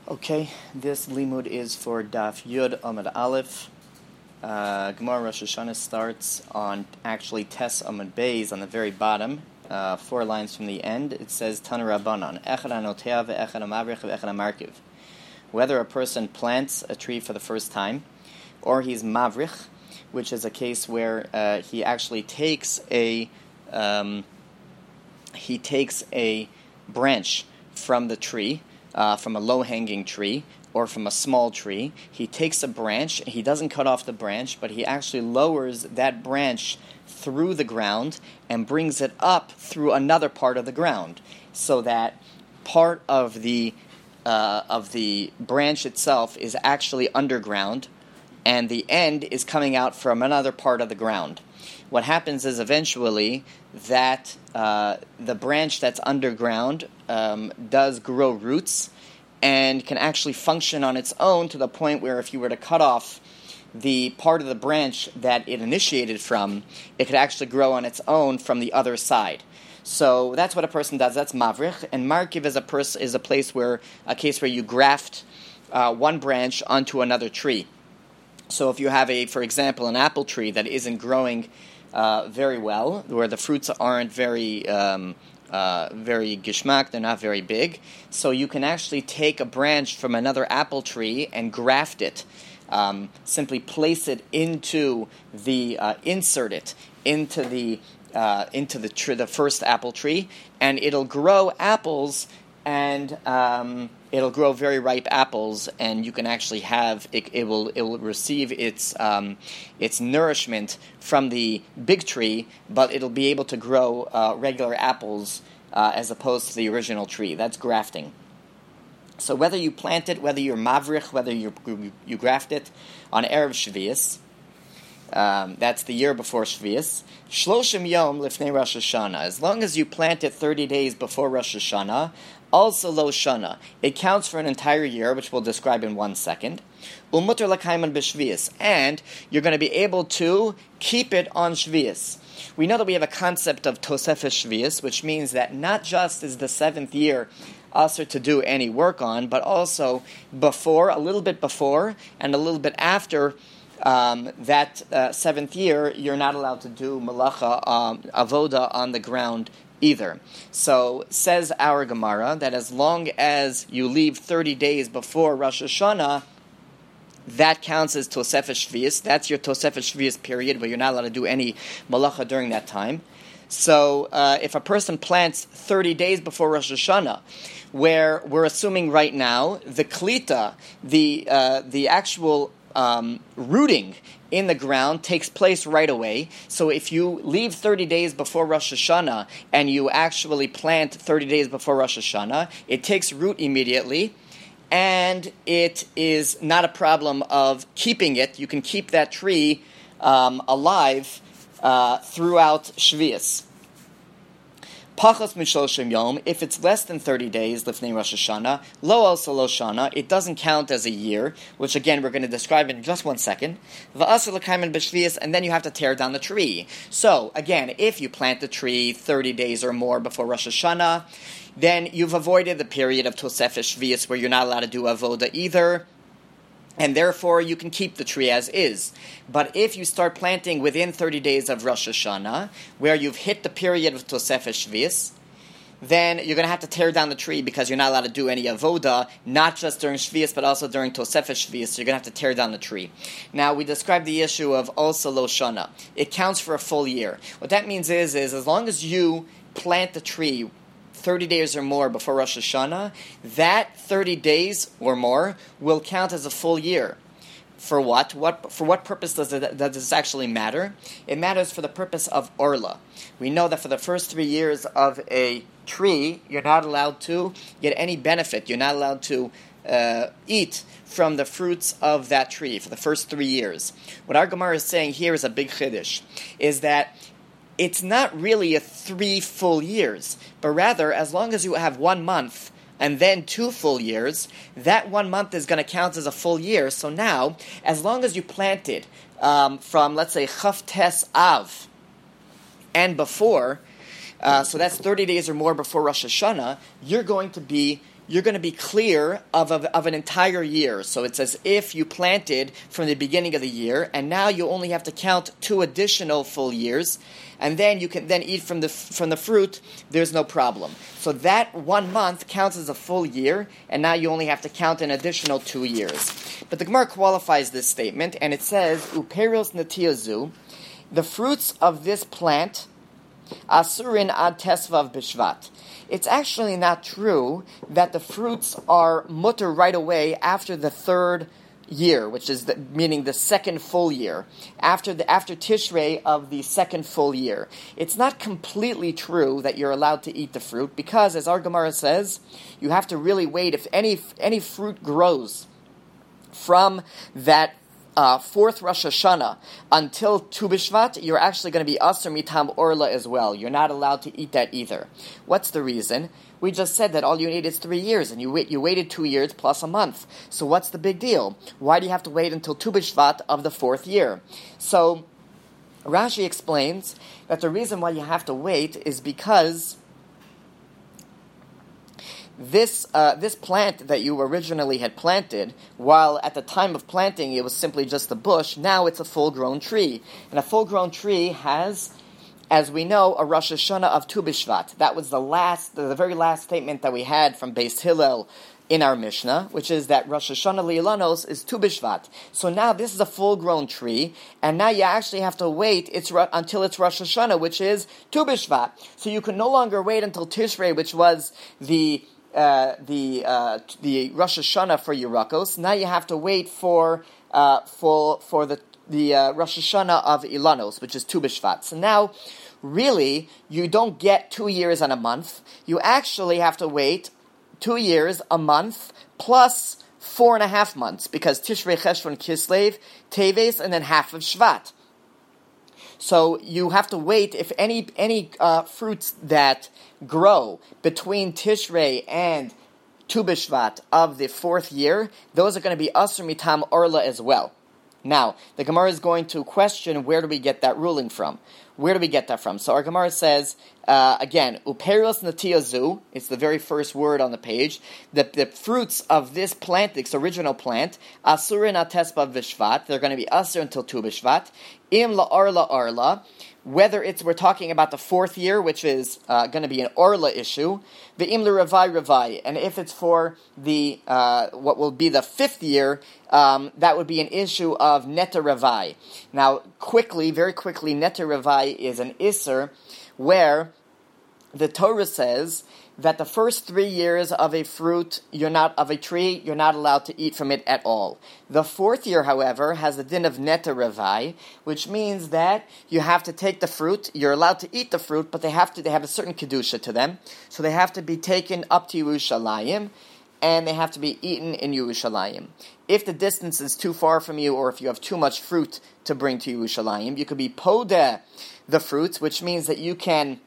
Okay, this limud is for Daf Yud Amud Aleph. Gemara Rosh Hashanah starts on actually Tes Amud Beis on the very bottom, 4 lines from the end. It says Tana Rabbanan Echad Anotea ve'Echad Amavrich ve'Echad Amarkiv. Whether a person plants a tree for the first time, or he's mavrich, which is a case where he actually takes a branch from the tree. From a low-hanging tree or from a small tree. He takes a branch, he doesn't cut off the branch, but he actually lowers that branch through the ground and brings it up through another part of the ground, so that part of the branch itself is actually underground, and the end is coming out from another part of the ground. What happens is eventually that the branch that's underground does grow roots and can actually function on its own to the point where if you were to cut off the part of the branch that it initiated from, it could actually grow on its own from the other side. So that's what a person does. That's mavrich. And markiv is a case where you graft one branch onto another tree. So if you have for example, an apple tree that isn't growing very well, where the fruits aren't very gishmak, they're not very big, so you can actually take a branch from another apple tree and graft it. Simply place it insert it into the first apple tree, and it'll grow apples, and it'll grow very ripe apples, and you can actually have it will receive its nourishment from the big tree, but it'll be able to grow regular apples as opposed to the original tree. That's grafting. So whether you plant it, whether you're mavrich, whether you graft it on Erev Shvius, that's the year before Shvius, Shloshim Yom Lifnei Rosh Hashanah, as long as you plant it 30 days before Rosh Hashanah, also Lo Shana, it counts for an entire year, which we'll describe in 1 second. Umuter Lakaiman B'Shvius, and you're going to be able to keep it on Shvius. We know that we have a concept of Tosefes Shvius, which means that not just is the 7th year asur to do any work on, but also before, a little bit before, and a little bit after that 7th year, you're not allowed to do malacha, avoda on the ground either. So, says our Gemara, that as long as you leave 30 days before Rosh Hashanah, that counts as Tosefes Shvius. That's your Tosefes Shvius period, where you're not allowed to do any malacha during that time. So, if a person plants 30 days before Rosh Hashanah, where we're assuming right now, the klita, the actual rooting in the ground takes place right away. So if you leave 30 days before Rosh Hashanah and you actually plant 30 days before Rosh Hashanah, it takes root immediately, and it is not a problem of keeping it. You can keep that tree alive throughout Shvius. Pachos Mishloshim Yom, if it's less than 30 days, Lifnei Rosh Hashanah, Lo also Lo Shana, it doesn't count as a year, which again we're going to describe in just 1 second. Va'asur L'kaiman B'Shvius, and then you have to tear down the tree. So, again, if you plant the tree 30 days or more before Rosh Hashanah, then you've avoided the period of Tosefes Shvius where you're not allowed to do avoda either, and therefore you can keep the tree as is. But if you start planting within 30 days of Rosh Hashanah, where you've hit the period of Tosefes Shvius, then you're going to have to tear down the tree because you're not allowed to do any avoda, not just during Shvius, but also during Tosefes Shvius. So you're going to have to tear down the tree. Now, we described the issue of also Lo Shana. It counts for a full year. What that means is as long as you plant the tree 30 days or more before Rosh Hashanah, that 30 days or more will count as a full year. For what? For what purpose does this actually matter? It matters for the purpose of orla. We know that for the first 3 years of a tree, you're not allowed to get any benefit. You're not allowed to eat from the fruits of that tree for the first 3 years. What our Gemara is saying here is a big chiddush, is that it's not really a 3 full years, but rather, as long as you have 1 month and then 2 full years, that 1 month is going to count as a full year. So now, as long as you planted from, let's say, Chaf Tes Av and before, so that's 30 days or more before Rosh Hashanah, you're going to be you're going to be clear of an entire year. So it's as if you planted from the beginning of the year, and now you only have to count 2 additional full years, and then you can then eat from the fruit. There's no problem. So that 1 month counts as a full year, and now you only have to count an additional 2 years. But the Gemara qualifies this statement, and it says, "Uperos netiyazu," the fruits of this plant, asurin ad tesvav b'shvat. It's actually not true that the fruits are mutter right away after the 3rd year, which is meaning the 2nd full year, after Tishrei of the 2nd full year. It's not completely true that you're allowed to eat the fruit, because, as our Gemara says, you have to really wait. If any fruit grows from that 4th Rosh Hashanah until Tu B'Shvat, you're actually going to be Asur Mitam Orla as well. You're not allowed to eat that either. What's the reason? We just said that all you need is 3 years, and you waited 2 years plus a month. So what's the big deal? Why do you have to wait until Tu B'Shvat of the 4th year? So Rashi explains that the reason why you have to wait is because this plant that you originally had planted, while at the time of planting it was simply just a bush, now it's a full-grown tree. And a full-grown tree has, as we know, a Rosh Hashanah of Tu B'Shvat. That was the very last statement that we had from Beis Hillel in our Mishnah, which is that Rosh Hashanah Li'Ilanos is Tu B'Shvat. So now this is a full-grown tree, and now you actually have to wait until it's Rosh Hashanah, which is Tu B'Shvat. So you can no longer wait until Tishrei, which was the Rosh Hashanah for Yerakos. Now you have to wait for the Rosh Hashanah of Ilanos, which is Tu B'Shvat. So now, really, you don't get 2 years and a month. You actually have to wait 2 years, a month, plus 4.5 months, because Tishrei, Cheshvan, Kislev, Teves, and then half of Shvat. So you have to wait. If any fruits that grow between Tishrei and Tu B'Shvat of the 4th year, those are going to be Asur Mitam Orla as well. Now, the Gemara is going to question, where do we get that ruling from? Where do we get that from? So our Gemara says, again, Uperos netiyazu, it's the very first word on the page, the fruits of this plant, this original plant, Asurin atespa v'shvat, they're going to be Asur until Tu B'Shvat, Im la'arla arla, whether we're talking about the 4th year, which is going to be an Orla issue, the Im l'Ravai, and if it's for the what will be the 5th year, that would be an issue of Neta Ravai. Now, very quickly, Neta Ravai is an Isser where the Torah says that the first 3 years of a fruit, you're not allowed to eat from it at all. The 4th year, however, has the din of Neta Ravai, which means that you have to take the fruit, you're allowed to eat the fruit, but they have a certain Kedusha to them, so they have to be taken up to Yerushalayim, and they have to be eaten in Yerushalayim. If the distance is too far from you, or if you have too much fruit to bring to Yerushalayim, you could be podeh the fruits, which means that you can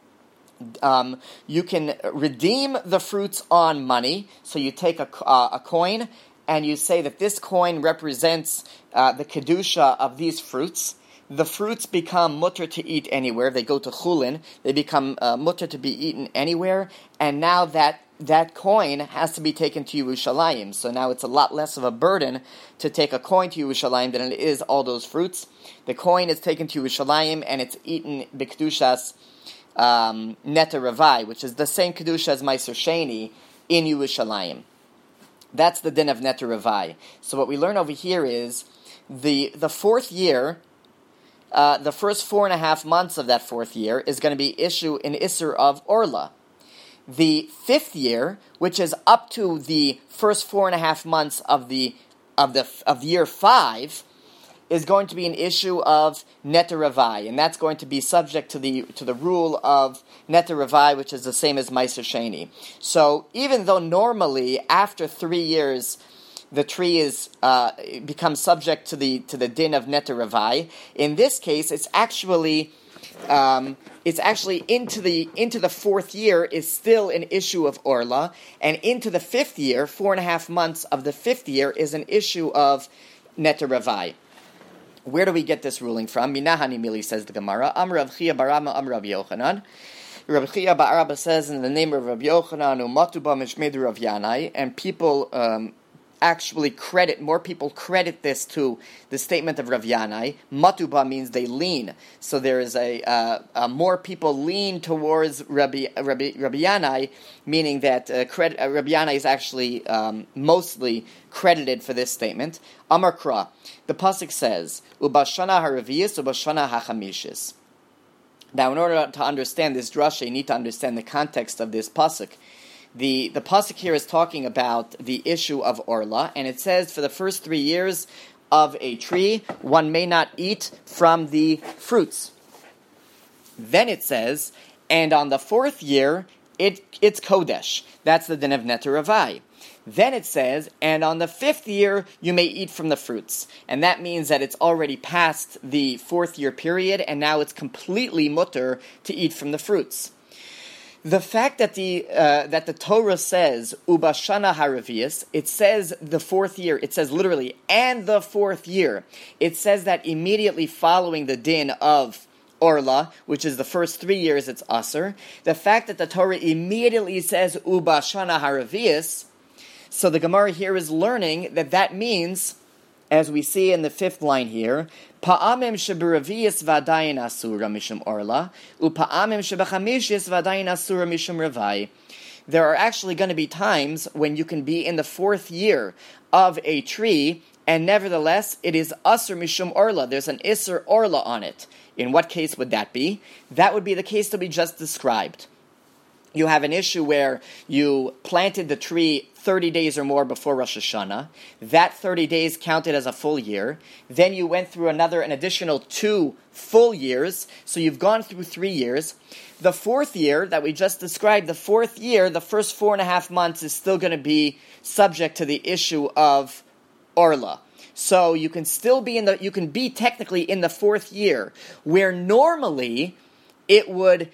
redeem the fruits on money. So you take a coin, and you say that this coin represents the kedusha of these fruits. The fruits become mutter to eat anywhere. They go to chulin. They become mutter to be eaten anywhere. And now that coin has to be taken to Yerushalayim. So now it's a lot less of a burden to take a coin to Yerushalayim than it is all those fruits. The coin is taken to Yerushalayim, and it's eaten b'kedushas Neta Ravai, which is the same kedusha as Meiser Sheni in Yerushalayim. That's the din of Neta Ravai. So what we learn over here is the 4th year, the first 4.5 months of that 4th year is going to be an Isser of Orla. The 5th year, which is up to the first 4.5 months of year 5, is going to be an issue of Neta Ravai, and that's going to be subject to the rule of Neta Ravai, which is the same as Meiser Sheni. So even though normally after 3 years the tree becomes subject to the din of Neta Ravai, in this case it's actually into the 4th year is still an issue of Orla, and into the 5th year, 4.5 months of the 5th year, is an issue of Neta Ravai. Where do we get this ruling from? Minahani Mili, says the Gemara. Amr Rav Chia Barama Amr Rav Yochanan. Rabbi Chia Bar Abba says in the name of Rabbi Yochanan, Umatuba Mishmedu Rav Yanai, and people more people credit this to the statement of Rav Yanai. Matuba means they lean. So there is more people lean towards Rabbi Yanai, meaning that Rabbi Yanai is actually mostly credited for this statement. Amar Kra, the pasuk says, Ubashana haraviyis, Ubashana hachamishis. Now, in order to understand this drasha, you need to understand the context of this pasuk. The pasuk here is talking about the issue of orla, and it says for the first 3 years of a tree, one may not eat from the fruits. Then it says, and on the 4th year, it's kodesh. That's the din of Neter Ravai. Then it says, and on the 5th year, you may eat from the fruits. And that means that it's already past the 4th year period, and now it's completely mutter to eat from the fruits. The fact that the Torah says Ubashana Haravias, it says the 4th year. It says literally, and the 4th year. It says that immediately following the din of Orla, which is the first 3 years, it's Aser. The fact that the Torah immediately says Ubashana Haravias, so the Gemara here is learning that means, as we see in the 5th line here, Pa'amim sheberavias v'adayin asura mishum orla, u'pa'amim shebechamishis v'adayin asura mishum ravai. There are actually going to be times when you can be in the 4th year of a tree, and nevertheless it is asur mishum orla. There's an isur orla on it. In what case would that be? That would be the case that we just described. You have an issue where you planted the tree 30 days or more before Rosh Hashanah. That 30 days counted as a full year. Then you went through an additional 2 full years. So you've gone through 3 years. The 4th year that we just described, the 4th year, the first 4.5 months is still going to be subject to the issue of Orla. So you can still be technically in the 4th year, where normally it would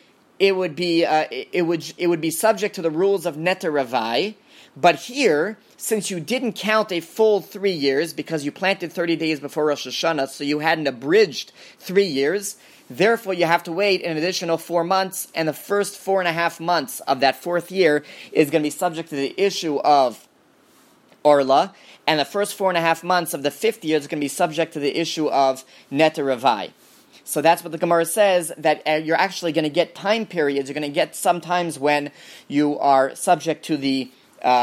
be subject to the rules of Neter Ravai, but here, since you didn't count a full 3 years because you planted 30 days before Rosh Hashanah, so you had an abridged 3 years, therefore you have to wait an additional 4 months, and the first 4.5 months of that 4th year is going to be subject to the issue of Orla, and the first 4.5 months of the 5th year is going to be subject to the issue of Neter Ravai. So that's what the Gemara says, that you're actually going to get time periods. You're going to get some times when you are subject to the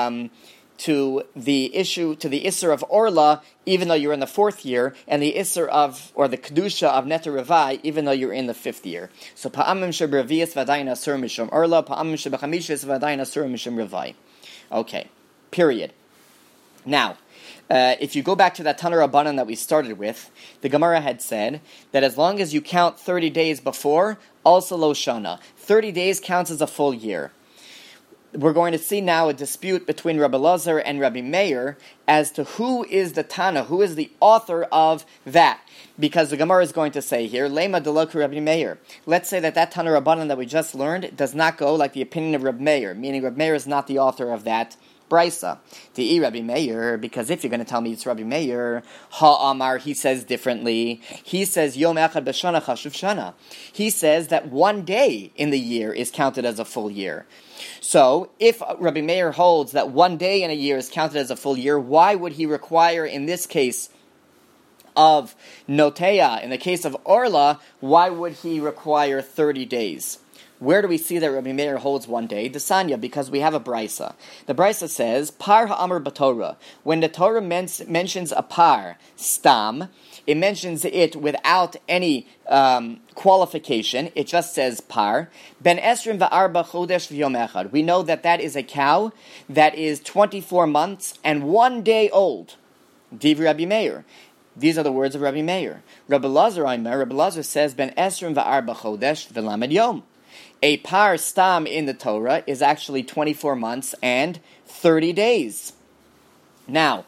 Isser of Orla, even though you're in the 4th year, and the Isser or the Kedusha of Neter Ravai, even though you're in the 5th year. So Pa'amim she'b'Revius v'adayin asur mishum Orla, Pa'amim she'b'Chamishis v'adayin asur mishum Ravai. Okay, period. Now, if you go back to that Tanur Rabbanan that we started with, the Gemara had said that as long as you count 30 days before, also Lo Shana. 30 days counts as a full year. We're going to see now a dispute between Rabbi Lazar and Rabbi Meir as to who is the Tana, who is the author of that. Because the Gemara is going to say here, Lema Delaku Rabbi Meir. Let's say that Tanur Rabbanan that we just learned does not go like the opinion of Rabbi Meir, meaning Rabbi Meir is not the author of that Brisa. Di'i Rabbi Meir, because if you're going to tell me it's Rabbi Meir, Ha'amar, he says differently. He says, Yom Echad B'Shana Chashuv Shana. He says that 1 day in the year is counted as a full year. So, if Rabbi Meir holds that 1 day in a year is counted as a full year, why would he require, in this case of Notea, in the case of Orla, why would he require 30 days? Where do we see that Rabbi Meir holds 1 day? Desanya, because we have a brisa. The brisa says, Par ha'amr b'Torah. When the Torah mentions a par, stam, it mentions it without any qualification. It just says par. Ben esrim va'arba chodesh v'yom echad. We know that is a cow that is 24 months and 1 day old. Div Rabbi Meir. These are the words of Rabbi Meir. Rabbi Lazar says, Ben esrim va'arba chodesh v'lamed yom. A par stam in the Torah is actually 24 months and 30 days. Now,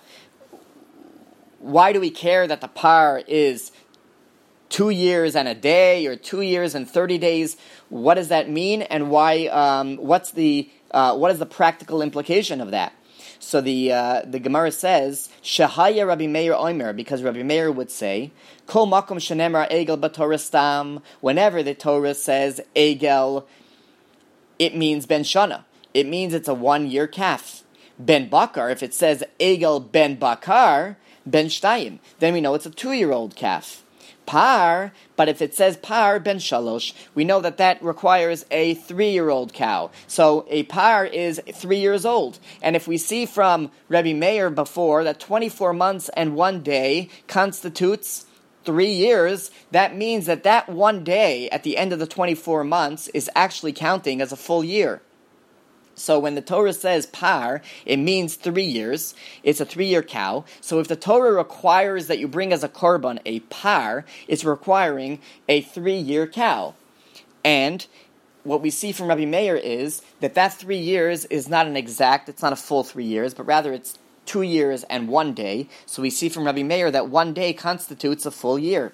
why do we care that the par is 2 years and a day or 2 years and 30 days? What does that mean, and why? What is the practical implication of that? So the Gemara says, Shehaya Rabbi Meir Omer, because Rabbi Meir would say, Kol makom shenemar egel b'Torah stam, whenever the Torah says egel it means ben shana. It means it's a 1-year calf. Ben bakar, if it says egel ben bakar, ben shtayim, then we know it's a 2-year-old calf. Par, but if it says par ben shalosh, we know that requires a 3-year-old cow. So a par is 3 years old. And if we see from Rebbe Meir before that 24 months and 1 day constitutes 3 years, that means that 1 day at the end of the 24 months is actually counting as a full year. So when the Torah says par, it means 3 years. It's a 3-year cow. So if the Torah requires that you bring as a korban a par, it's requiring a 3-year cow. And what we see from Rabbi Meir is that 3 years is not it's not a full 3 years, but rather it's 2 years and 1 day. So we see from Rabbi Meir that 1 day constitutes a full year.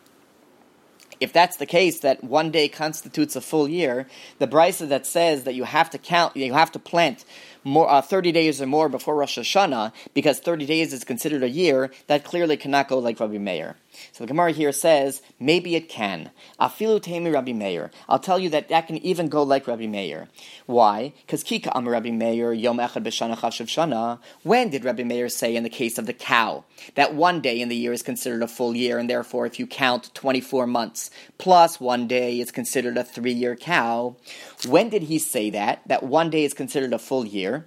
If that's the case, that 1 day constitutes a full year, the brisa that says that you have to plant more 30 days or more before Rosh Hashanah, because 30 days is considered a year, that clearly cannot go like Rabbi Meir. So the Gemara here says, maybe it can. Afilu teimi Rabbi Meir. I'll tell you that can even go like Rabbi Meir. Why? Because Kika Amar Rabbi Meir, Yom Echad B'Shana Chashav Shana. When did Rabbi Meir say in the case of the cow that 1 day in the year is considered a full year, and therefore if you count 24 months plus 1 day is considered a 3-year cow? When did he say that 1 day is considered a full year?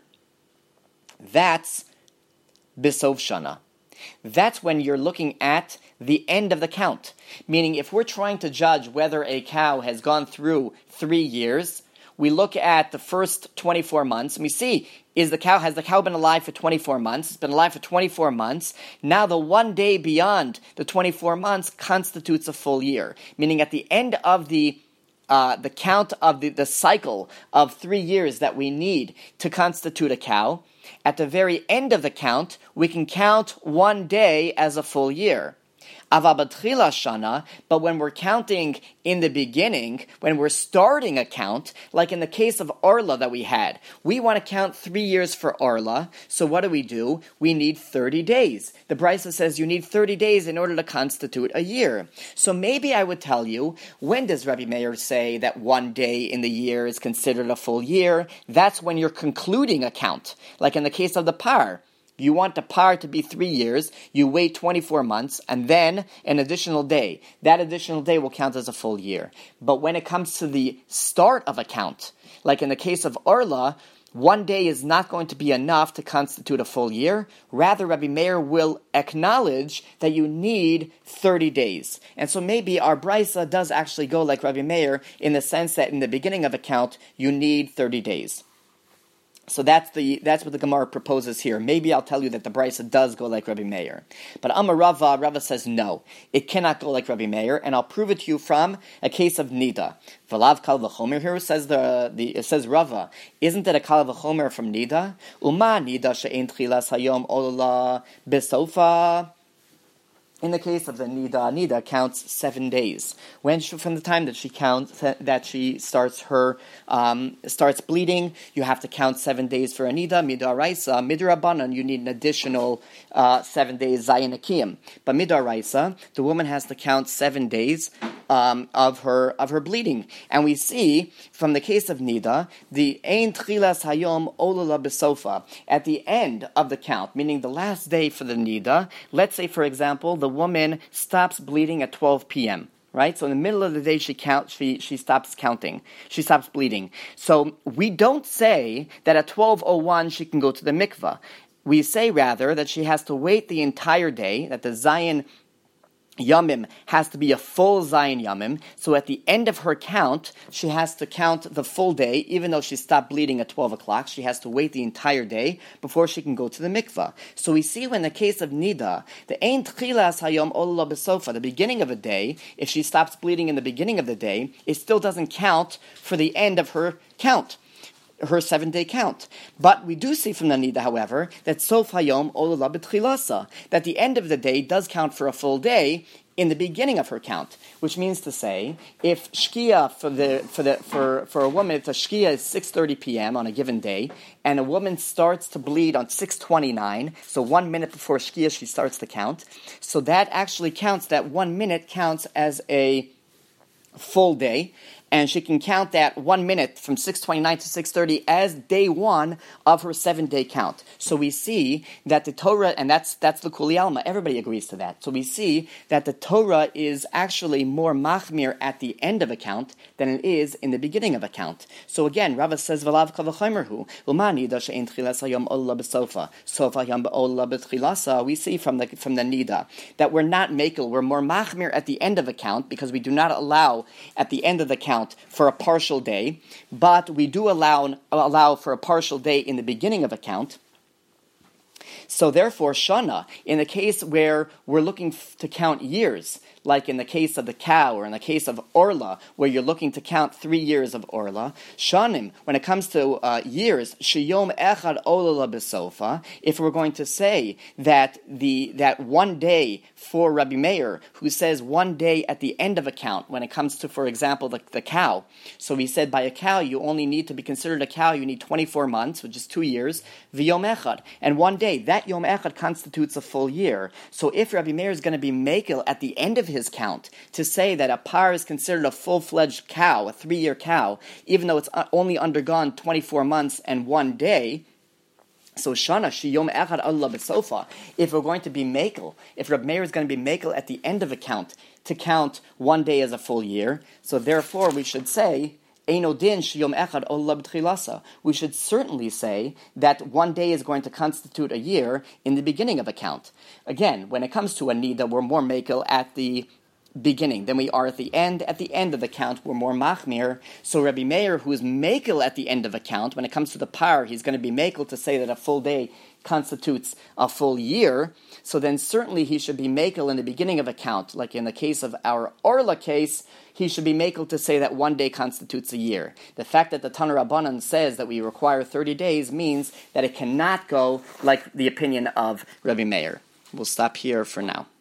That's B'Sov Shana. That's when you're looking at the end of the count. Meaning, if we're trying to judge whether a cow has gone through 3 years, we look at the first 24 months, and we see, has the cow been alive for 24 months? It's been alive for 24 months. Now the 1 day beyond the 24 months constitutes a full year. Meaning, at the end of the count of the cycle of 3 years that we need to constitute a cow, at the very end of the count, we can count 1 day as a full year. Avabatchila shana, but when we're counting in the beginning, when we're starting a count, like in the case of Orla that we had, we want to count 3 years for Orla, so what do? We need 30 days. The Brisa says you need 30 days in order to constitute a year. So maybe I would tell you, when does Rabbi Meir say that 1 day in the year is considered a full year? That's when you're concluding a count, like in the case of the par. You want the par to be 3 years, you wait 24 months, and then an additional day. That additional day will count as a full year. But when it comes to the start of a count, like in the case of Orla, 1 day is not going to be enough to constitute a full year. Rather, Rabbi Meir will acknowledge that you need 30 days. And so maybe our brisa does actually go like Rabbi Meir in the sense that in the beginning of a count, you need 30 days. So that's what the Gemara proposes here. Maybe I'll tell you that the brisa does go like Rabbi Meir. But Amar Rava says no, it cannot go like Rabbi Meir, and I'll prove it to you from a case of Nida. V'lav kal v'chomer here says it says Rava. Isn't it a kal v'chomer from Nida? Uma Nida she'ein tchilas hayom olala besofa. In the case of the Nida counts 7 days. From the time that she starts bleeding, you have to count 7 days for a Nida. Midaraisa, Midrabanan, you need an additional 7 days Zayin Akiyim. But Midaraisa, the woman has to count 7 days of her bleeding. And we see from the case of Nida, the Ein Tchilas Hayom Olala Besofa, at the end of the count, meaning the last day for the Nida. Let's say, for example, the woman stops bleeding at 12 p.m. Right? So in the middle of the day, she stops counting. She stops bleeding. So we don't say that at 12:01 she can go to the mikvah. We say rather that she has to wait the entire day, that the Zayin Yamim has to be a full Zayin Yamim. So at the end of her count, she has to count the full day, even though she stopped bleeding at 12 o'clock. She has to wait the entire day before she can go to the mikvah. So we see when the case of Nida, the Ein Tchilas Hayom Olala Besofa, the beginning of a day, if she stops bleeding in the beginning of the day, it still doesn't count for the end of her count, her 7-day count. But we do see from the Nida, however, that Sof Hayom Olala B'Tchilasa, that the end of the day does count for a full day in the beginning of her count, which means to say, if Shkia for a woman, if the Shkia is 6:30 p.m. on a given day, and a woman starts to bleed on 6:29, so 1 minute before Shkia she starts to count, so that actually counts, that 1 minute counts as a full day, and she can count that 1 minute from 6:29 to 6:30 as day one of her 7-day count. So we see that the Torah, and that's the Kuli Alma, everybody agrees to that. So we see that the Torah is actually more machmir at the end of a count than it is in the beginning of a count. So again, Rava says, V'lav kavachomerhu, L'mani da she'en tchilas hayom ola b'sofa, sofa hayom ola b'tchilasa. We see from the Nida that we're not makel, we're more machmir at the end of a count because we do not allow at the end of the count for a partial day, but we do allow for a partial day in the beginning of a count. So therefore, Shana, in the case where we're looking to count years, like in the case of the cow or in the case of Orla, where you're looking to count 3 years of Orla, Shanim, when it comes to years, Shiyom Echad Ola B'Sofa, if we're going to say that that 1 day for Rabbi Meir, who says 1 day at the end of a count, when it comes to, for example, the cow. So he said by a cow, you only need to be considered a cow, you need 24 months, which is 2 years, V'Yom Echad. And 1 day, that Yom Echad constitutes a full year. So if Rabbi Meir is going to be makel at the end of his count to say that a par is considered a full-fledged cow, a 3-year cow, even though it's only undergone 24 months and 1 day, so Shana Shiyom Echad Allah B'Sofa, if we're going to be makel, if Rabbi Meir is going to be makel at the end of a count to count 1 day as a full year, so therefore we should say Eino din shiyom echad ola b'tchilasa. We should certainly say that 1 day is going to constitute a year in the beginning of a count. Again, when it comes to a nida, we're more makel at the beginning than we are at the end. At the end of the count, we're more machmir. So Rabbi Meir, who is makel at the end of a count, when it comes to the par, he's going to be makel to say that a full day constitutes a full year. So then certainly he should be makel in the beginning of a count, like in the case of our Orla case, he should be makel to say that 1 day constitutes a year. The fact that the Tanur Rabbanan says that we require 30 days means that it cannot go like the opinion of Rabbi Meir. We'll stop here for now.